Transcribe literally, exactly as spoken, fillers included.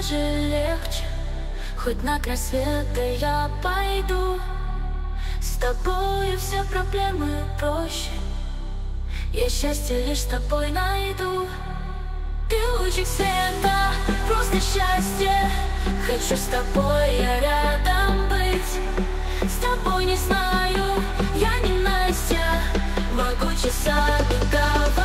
даже легче. Хоть на край света я пойду, с тобою все проблемы проще. Я счастье лишь с тобой найду. Ты лучик света, просто счастье. Хочу с тобой я рядом быть. С тобой не знаю, я не Настя. Могу часами говорить.